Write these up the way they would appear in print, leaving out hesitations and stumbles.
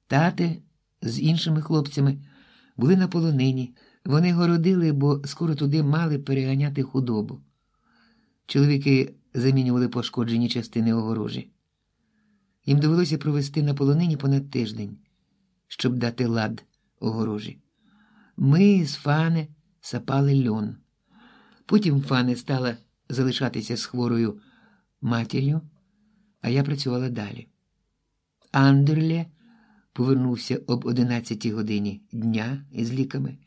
Тати з іншими хлопцями були на полонині. Вони городили, бо скоро туди мали переганяти худобу. Чоловіки замінювали пошкоджені частини огорожі. Їм довелося провести на полонині понад тиждень, щоб дати лад огорожі. Ми з Фане сапали льон. Потім Фане стала залишатися з хворою матір'ю, а я працювала далі. Андерле повернувся об 11 годині дня із ліками.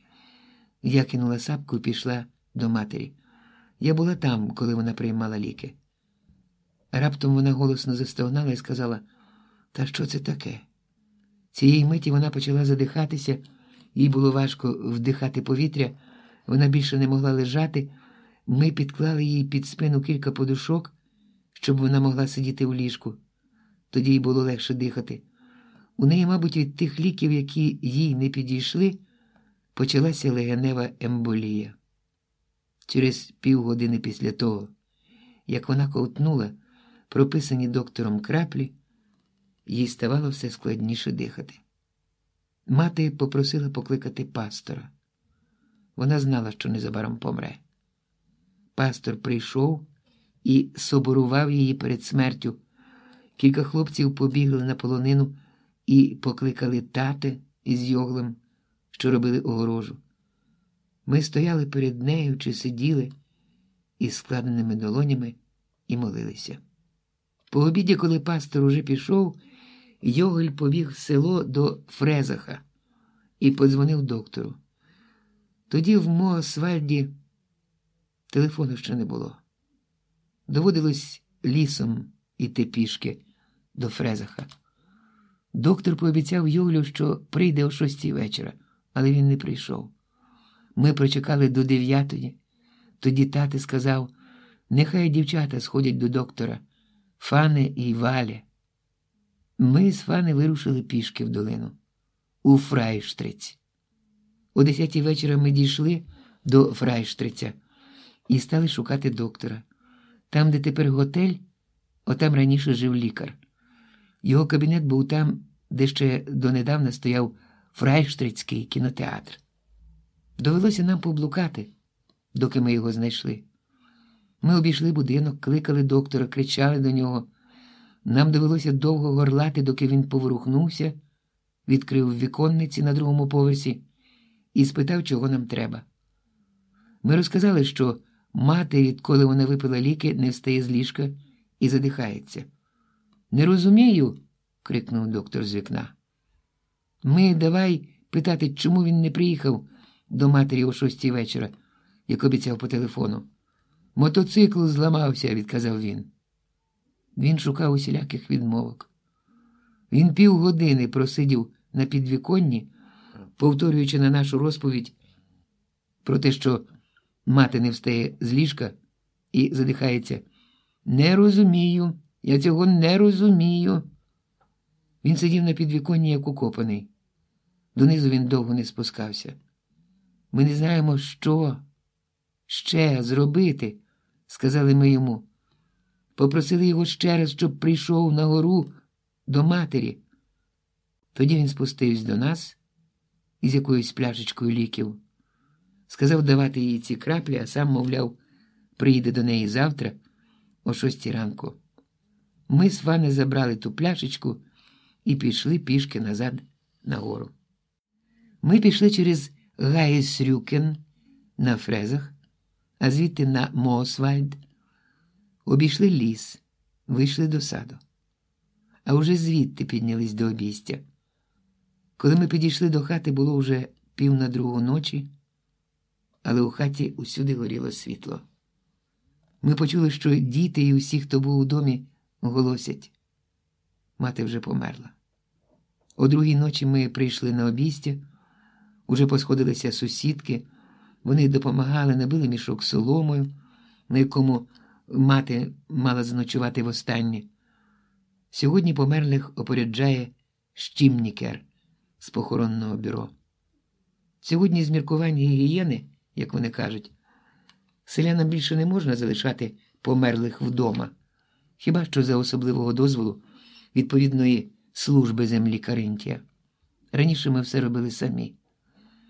Я кинула сапку і пішла до матері. Я була там, коли вона приймала ліки. Раптом вона голосно застогнала і сказала: «Та що це таке?» Цієї миті вона почала задихатися, їй було важко вдихати повітря, вона більше не могла лежати. Ми підклали їй під спину кілька подушок, щоб вона могла сидіти у ліжку. Тоді їй було легше дихати. У неї, мабуть, від тих ліків, які їй не підійшли, почалася легенева емболія. Через півгодини після того, як вона ковтнула прописані доктором краплі, їй ставало все складніше дихати. Мати попросила покликати пастора. Вона знала, що незабаром помре. Пастор прийшов і соборував її перед смертю. Кілька хлопців побігли на полонину і покликали тати із Йоглем, що робили огорожу. Ми стояли перед нею чи сиділи із складеними долонями і молилися. По обіді, коли пастор уже пішов, Йогель побіг в село до Фрезаха і подзвонив доктору. Тоді в Моосвальді телефону ще не було. Доводилось лісом іти пішки до Фрезаха. Доктор пообіцяв Йоглю, що прийде о 6 вечора, але він не прийшов. Ми прочекали до 9. Тоді тати сказав: «Нехай дівчата сходять до доктора, Фане і Валя». Ми з Фане вирушили пішки в долину, у Фрайштриць. О 10 вечора ми дійшли до Фрайштриця і стали шукати доктора. Там, де тепер готель, отам раніше жив лікар. Його кабінет був там, де ще донедавна стояв Фрайштрицький кінотеатр. Довелося нам поблукати, доки ми його знайшли. Ми обійшли будинок, кликали доктора, кричали до нього. Нам довелося довго горлати, доки він поворухнувся, відкрив віконниці на 2-му поверсі і спитав, чого нам треба. Ми розказали, що мати, відколи вона випила ліки, не встає з ліжка і задихається. «Не розумію!» – крикнув доктор з вікна. Ми давай питати, чому він не приїхав до матері о 6 вечора, як обіцяв по телефону. «Мотоцикл зламався», – відказав він. Він шукав усіляких відмовок. Він півгодини просидів на підвіконні, повторюючи на нашу розповідь про те, що мати не встає з ліжка і задихається. «Не розумію, я цього не розумію». Він сидів на підвіконні, як укопаний. Донизу він довго не спускався. «Ми не знаємо, що ще зробити», – сказали ми йому. Попросили його ще раз, щоб прийшов на гору до матері. Тоді він спустився до нас із якоюсь пляшечкою ліків. Сказав давати їй ці краплі, а сам, мовляв, приїде до неї завтра о 6 ранку. Ми з Фане забрали ту пляшечку і пішли пішки назад на гору. Ми пішли через Гайсрюкен на Фрезах, а звідти на Моосвальд. Обійшли ліс, вийшли до саду. А уже звідти піднялись до обійстя. Коли ми підійшли до хати, було вже 1:30 ночі, але у хаті усюди горіло світло. Ми почули, що діти і усі, хто був у домі, голосять. Мати вже померла. О 2:00 ночі ми прийшли на обійстя, уже посходилися сусідки, вони допомагали, набили мішок соломою, на якому мати мала заночувати востаннє. Сьогодні померлих опоряджає Штімнікер з похоронного бюро. Сьогодні з міркувань гігієни, як вони кажуть, селянам більше не можна залишати померлих вдома, хіба що за особливого дозволу відповідної служби землі Каринтія. Раніше ми все робили самі.